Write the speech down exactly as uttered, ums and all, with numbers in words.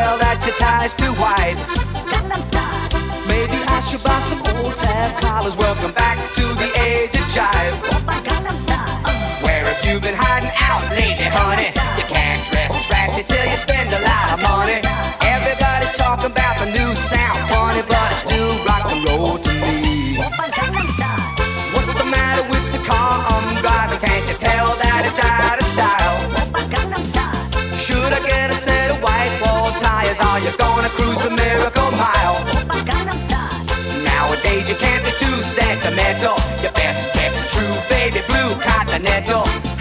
tell that your tie's too wide. Gangnam Style. Maybe I should buy some old tab collars. Welcome back to the age of jive. Oppa Gangnam Style. Where have you been hiding out lately, honey? You can't dress trashy till you spend a lot of money. Everybody's talking about the new sound, funny, but it's still rock and roll to me. Oppa Gangnam Style. What's the matter with the car I'm driving? Can't you tell that it's out of style? Oppa Gangnam Style. Should I get a set of white wall tires? Are you gonna cruise a miracle mile? Oppa Gangnam Style. Nowadays you can't be too sentimental. Your best bet's a true baby blue Continental.